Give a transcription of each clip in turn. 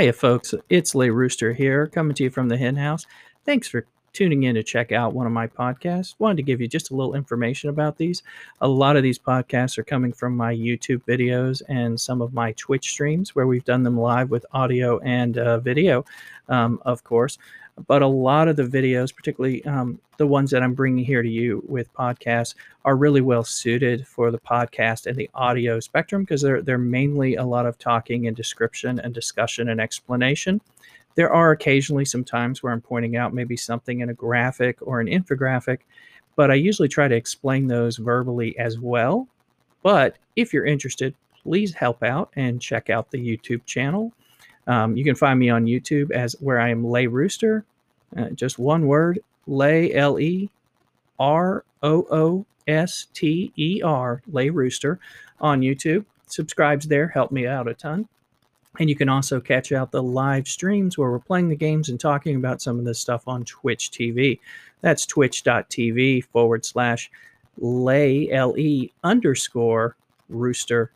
Hiya, folks. It's Lay Rooster here, coming to you from the Hen House. Thanks for tuning in to check out one of my podcasts. Wanted to give you just a little information about these. A lot of these podcasts are coming from my YouTube videos and some of my Twitch streams where we've done them live with audio and video, of course. But a lot of the videos, particularly the ones that I'm bringing here to you with podcasts, are really well suited for the podcast and the audio spectrum because they're mainly a lot of talking and description and discussion and explanation. There are occasionally some times where I'm pointing out maybe something in a graphic or an infographic, but I usually try to explain those verbally as well. But if you're interested, please help out and check out the YouTube channel. You can find me on YouTube as where I am Lay Rooster, just one word, Lay Lerooster, Lay Rooster on YouTube. Subscribes there, help me out a ton. And you can also catch out the live streams where we're playing the games and talking about some of this stuff on Twitch TV. That's twitch.tv/lay, L-E_rooster,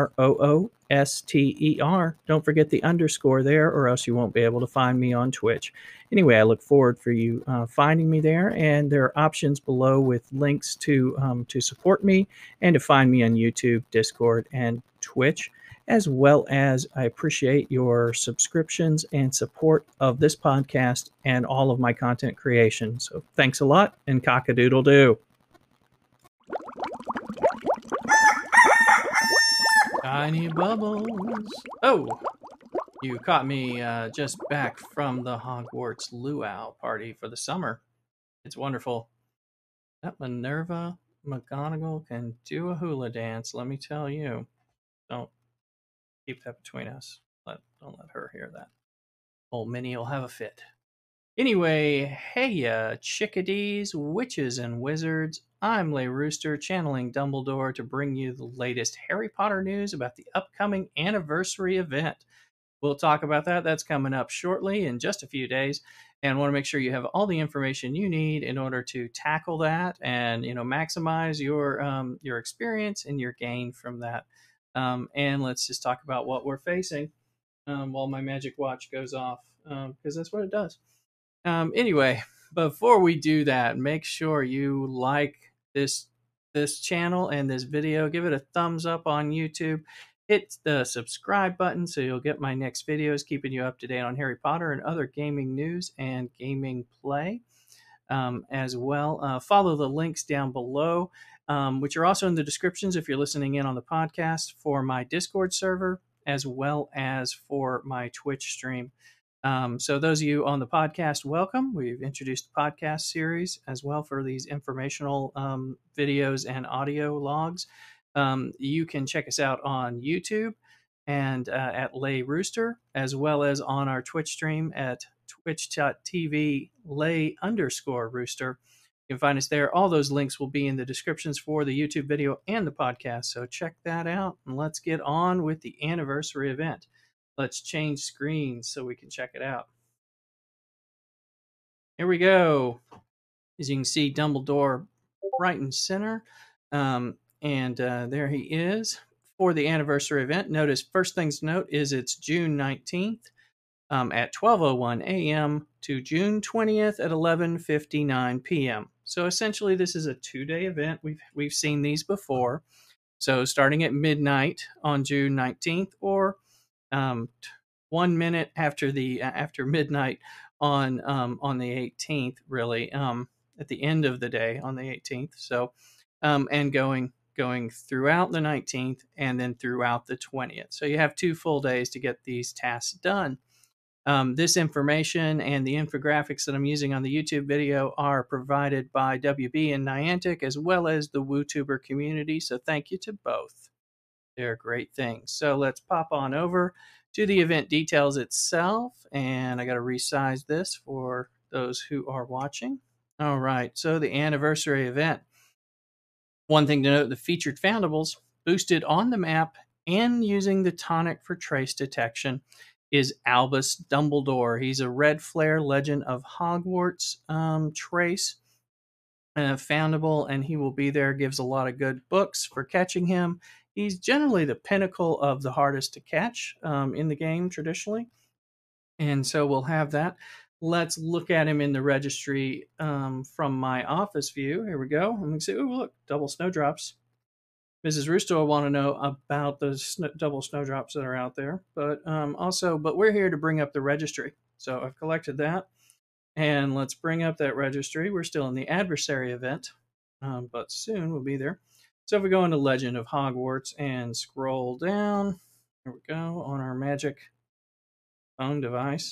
Rooster. Don't forget the underscore there, or else you won't be able to find me on Twitch. Anyway, I look forward for you finding me there, and there are options below with links to support me and to find me on YouTube, Discord, and Twitch, as well as I appreciate your subscriptions and support of this podcast and all of my content creation. So thanks a lot, and cock-a-doodle-doo. Tiny bubbles. Oh, you caught me just back from the Hogwarts luau party for the summer. It's wonderful. That Minerva McGonagall can do a hula dance, let me tell you. Don't keep that between us. Don't let her hear that. Old Minnie will have a fit. Anyway, hey chickadees, witches, and wizards. I'm Lay Rooster, channeling Dumbledore to bring you the latest Harry Potter news about the upcoming anniversary event. We'll talk about that. That's coming up shortly in just a few days. And want to make sure you have all the information you need in order to tackle that and maximize your experience and your gain from that. And let's just talk about what we're facing while my magic watch goes off, because that's what it does. Anyway, before we do that, make sure you like this channel and this video. Give it a thumbs up on YouTube. Hit the subscribe button so you'll get my next videos, keeping you up to date on Harry Potter and other gaming news and gaming play. As well, follow the links down below, which are also in the descriptions if you're listening in on the podcast, for my Discord server as well as for my Twitch stream. So those of you on the podcast, welcome. We've introduced the podcast series as well for these informational videos and audio logs. You can check us out on YouTube and at Lay Rooster, as well as on our Twitch stream at twitch.tv Lay_Rooster. You can find us there. All those links will be in the descriptions for the YouTube video and the podcast. So check that out, and let's get on with the anniversary event. Let's change screens so we can check it out. Here we go. As you can see, Dumbledore right in center. And there he is for the anniversary event. Notice, first things to note is it's June 19th at 12:01 a.m. to June 20th at 11:59 p.m. So essentially, this is a 2-day event. We've seen these before. So starting at midnight on June 19th, or 1 minute after midnight on the 18th, really, at the end of the day on the 18th. So and going throughout the 19th and then throughout the 20th. So you have 2 full days to get these tasks done. This information and the infographics that I'm using on the YouTube video are provided by WB and Niantic, as well as the WooTuber community. So thank you to both. They're great things. So let's pop on over to the event details itself. And I got to resize this for those who are watching. All right. So the anniversary event. One thing to note, the featured foundables boosted on the map and using the tonic for trace detection is Albus Dumbledore. He's a Red Flare Legend of Hogwarts trace foundable, and he will be there. Gives a lot of good books for catching him. He's generally the pinnacle of the hardest to catch in the game traditionally. And so we'll have that. Let's look at him in the registry from my office view. Here we go. Let me see. Oh, look, double snowdrops. Mrs. Rooster will want to know about those double snowdrops that are out there. But but we're here to bring up the registry. So I've collected that. And let's bring up that registry. We're still in the adversary event, but soon we'll be there. So if we go into Legend of Hogwarts and scroll down, here we go, on our magic phone device,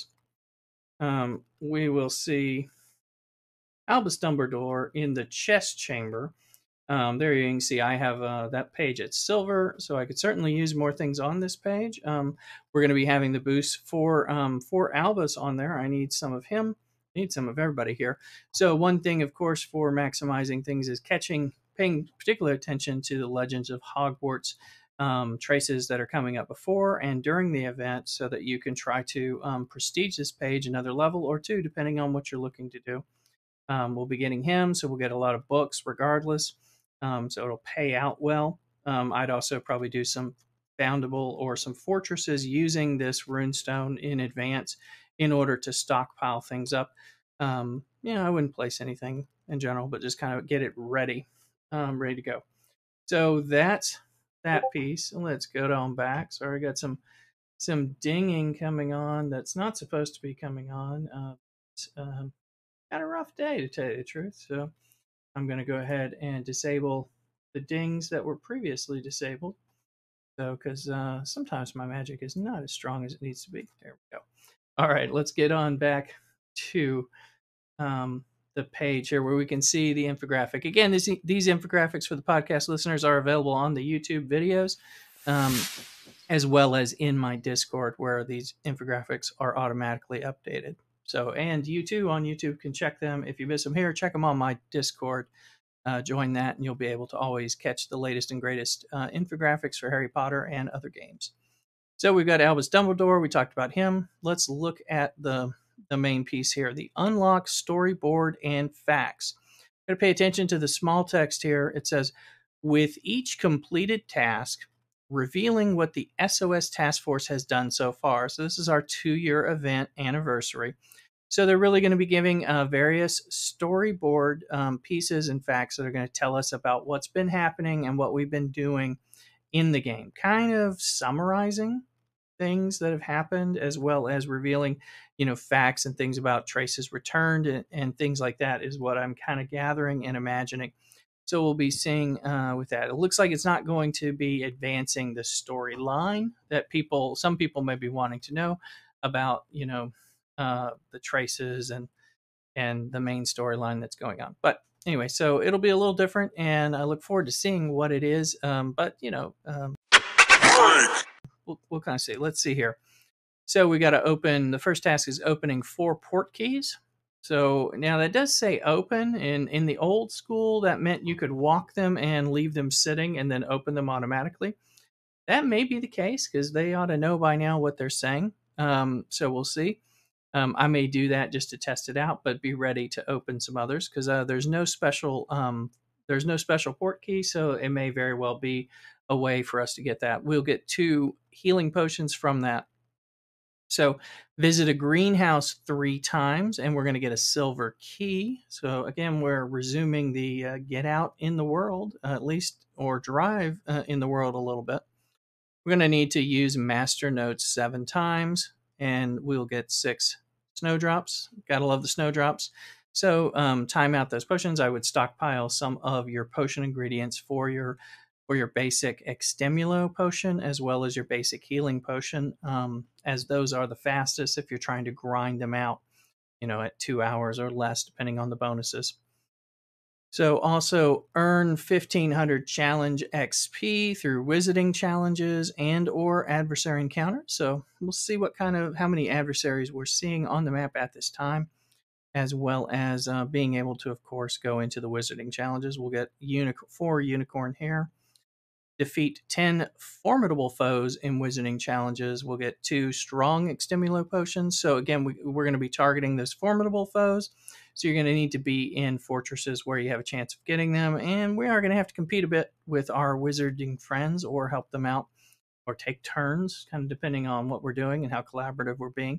we will see Albus Dumbledore in the chest chamber. There you can see I have that page at silver, so I could certainly use more things on this page. We're going to be having the boost for Albus on there. I need some of him. I need some of everybody here. So one thing, of course, for maximizing things is paying particular attention to the Legends of Hogwarts traces that are coming up before and during the event, so that you can try to prestige this page another level or two, depending on what you're looking to do. We'll be getting him, so we'll get a lot of books regardless. So it'll pay out well. I'd also probably do some Boundable or some fortresses using this runestone in advance in order to stockpile things up. I wouldn't place anything in general, but just kind of get it ready, ready to go. So that's that piece. Let's go down back. Sorry, I got some dinging coming on that's not supposed to be coming on. Had a rough day, to tell you the truth. So I'm going to go ahead and disable the dings that were previously disabled. So, because sometimes my magic is not as strong as it needs to be. There we go. All right, let's get on back to the page here where we can see the infographic. Again, these infographics for the podcast listeners are available on the YouTube videos, as well as in my Discord, where these infographics are automatically updated. So, and you too on YouTube can check them. If you miss them here, check them on my Discord. Join that, and you'll be able to always catch the latest and greatest infographics for Harry Potter and other games. So we've got Albus Dumbledore. We talked about him. Let's look at the main piece here, the unlock storyboard and facts. Got to pay attention to the small text here. It says, with each completed task, revealing what the SOS Task Force has done so far. So this is our 2-year event anniversary. So they're really going to be giving various storyboard pieces and facts that are going to tell us about what's been happening and what we've been doing in the game, kind of summarizing things that have happened, as well as revealing, facts and things about traces returned and things like that is what I'm kind of gathering and imagining. So we'll be seeing with that. It looks like it's not going to be advancing the storyline that some people may be wanting to know about, the traces and the main storyline that's going on. But anyway, so it'll be a little different, and I look forward to seeing what it is. We'll kind of see. Let's see here. So we got to open. The first task is opening 4 port keys. So now that does say open, and in the old school, that meant you could walk them and leave them sitting and then open them automatically. That may be the case because they ought to know by now what they're saying. So we'll see. I may do that just to test it out, but be ready to open some others because there's no special port key, so it may very well be a way for us to get that. We'll get 2 healing potions from that. So visit a greenhouse 3 times, and we're going to get a silver key. So again, we're resuming the get out in the world, at least, or drive in the world a little bit. We're going to need to use Master Notes 7 times, and we'll get 6 snowdrops. Gotta love the snowdrops. So time out those potions. I would stockpile some of your potion ingredients for your basic Extemulo potion, as well as your basic healing potion, as those are the fastest if you're trying to grind them out, at 2 hours or less, depending on the bonuses. So also earn 1500 challenge XP through wizarding challenges and or adversary encounters. So we'll see how many adversaries we're seeing on the map at this time, as well as being able to, of course, go into the wizarding challenges. We'll get 4 unicorn hair. Defeat 10 formidable foes in wizarding challenges. We'll get 2 strong Extemulo potions. So again, we're going to be targeting those formidable foes. So you're going to need to be in fortresses where you have a chance of getting them. And we are going to have to compete a bit with our wizarding friends or help them out or take turns, kind of depending on what we're doing and how collaborative we're being.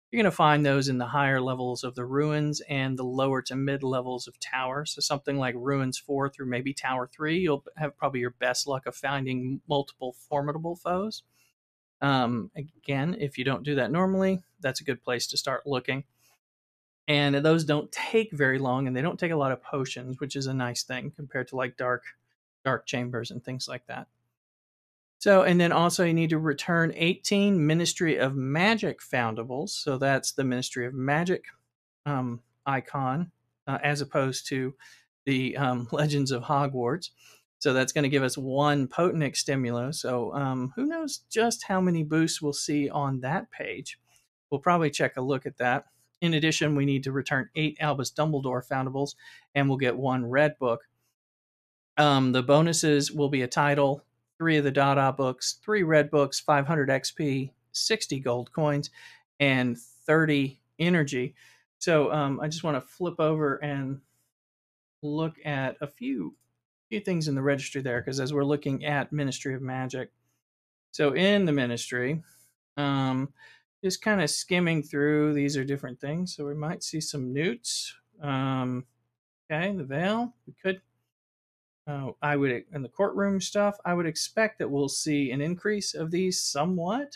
You're going to find those in the higher levels of the ruins and the lower to mid levels of tower. So something like ruins 4 through maybe tower 3, you'll have probably your best luck of finding multiple formidable foes. Again, if you don't do that normally, that's a good place to start looking. And those don't take very long, and they don't take a lot of potions, which is a nice thing compared to like dark chambers and things like that. So, and then also you need to return 18 Ministry of Magic foundables. So that's the Ministry of Magic icon, as opposed to the Legends of Hogwarts. So that's going to give us 1 Potent Extimulo. So who knows just how many boosts we'll see on that page. We'll probably check a look at that. In addition, we need to return 8 Albus Dumbledore foundables, and we'll get 1 Red Book. The bonuses will be a title, 3 of the Dada books, 3 Red Books, 500 XP, 60 gold coins, and 30 energy. So I just want to flip over and look at a few things in the registry there, because as we're looking at Ministry of Magic. So in the Ministry, just kind of skimming through, these are different things. So we might see some newts. Okay, the Veil. We could. I would, in the courtroom stuff, I would expect that we'll see an increase of these somewhat.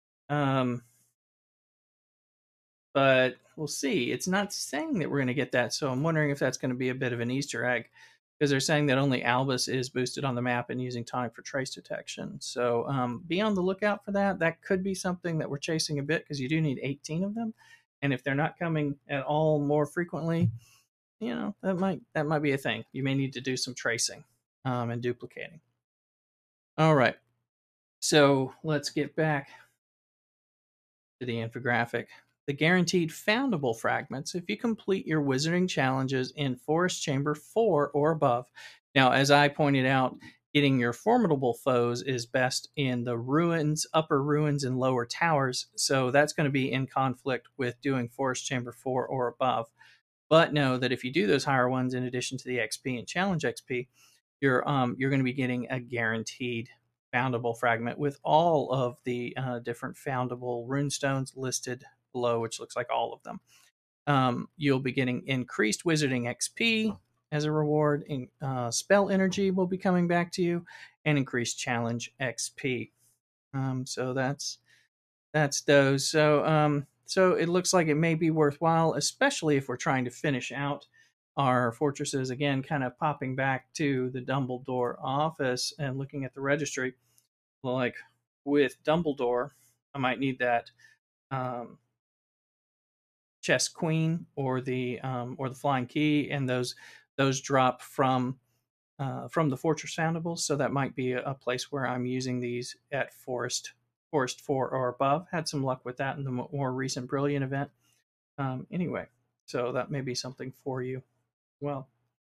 But we'll see. It's not saying that we're going to get that, so I'm wondering if that's going to be a bit of an Easter egg, because they're saying that only Albus is boosted on the map and using tonic for trace detection. So be on the lookout for that. That could be something that we're chasing a bit, because you do need 18 of them, and if they're not coming at all more frequently, you know, that might be a thing. You may need to do some tracing and duplicating. All right, so let's get back to the infographic. The guaranteed foundable fragments if you complete your wizarding challenges in Forest Chamber 4 or above. Now, as I pointed out, getting your formidable foes is best in the ruins, upper ruins, and lower towers. So that's going to be in conflict with doing Forest Chamber 4 or above. But know that if you do those higher ones, in addition to the XP and challenge XP, you're going to be getting a guaranteed foundable fragment with all of the different foundable runestones listed below, which looks like all of them. You'll be getting increased wizarding XP as a reward. Spell energy will be coming back to you, and increased challenge XP. So that's those. So it looks like it may be worthwhile, especially if we're trying to finish out our fortresses. Again, kind of popping back to the Dumbledore office and looking at the registry. Like with Dumbledore, I might need that Chess Queen or the Flying Key, and those drop from the Fortress Foundables. So that might be a place where I'm using these at Forest 4 or above. Had some luck with that in the more recent Brilliant event. Anyway, so that may be something for you. Well,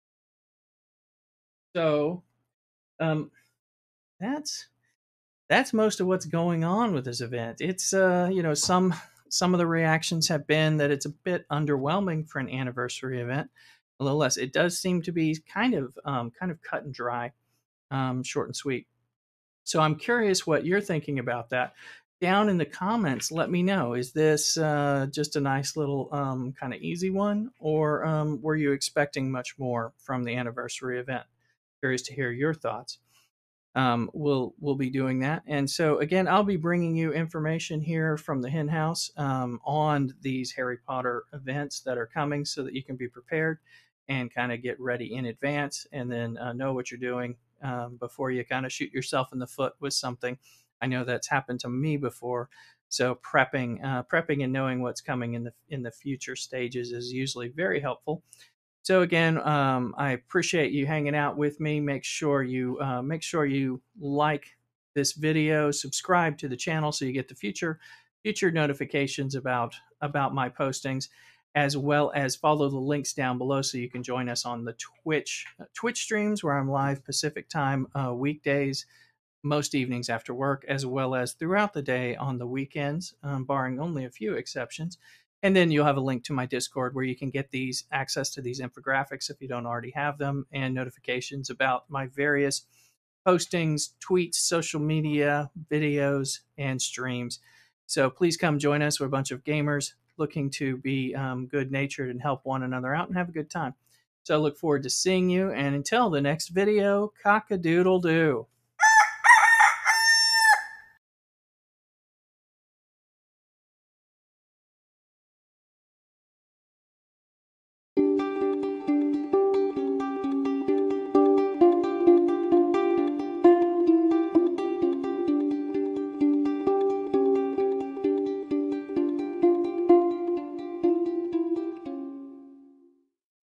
so that's most of what's going on with this event. It's some of the reactions have been that it's a bit underwhelming for an anniversary event. Nonetheless, it does seem to be kind of cut and dry, short and sweet. So I'm curious what you're thinking about that. Down in the comments, let me know. Is this just a nice little kind of easy one, or were you expecting much more from the anniversary event? Curious to hear your thoughts. We'll be doing that, and so again, I'll be bringing you information here from the Hen House on these Harry Potter events that are coming, so that you can be prepared and kind of get ready in advance, and then know what you're doing before you kind of shoot yourself in the foot with something. I know that's happened to me before, so prepping and knowing what's coming in the future stages is usually very helpful. So again, I appreciate you hanging out with me. Make sure you like this video, subscribe to the channel so you get the future notifications about my postings, as well as follow the links down below so you can join us on the Twitch streams, where I'm live Pacific time weekdays, most evenings after work, as well as throughout the day on the weekends, barring only a few exceptions. And then you'll have a link to my Discord where you can get access to these infographics if you don't already have them, and notifications about my various postings, tweets, social media, videos, and streams. So please come join us. We're a bunch of gamers looking to be good natured and help one another out and have a good time. So I look forward to seeing you. And until the next video, cock-a-doodle-doo.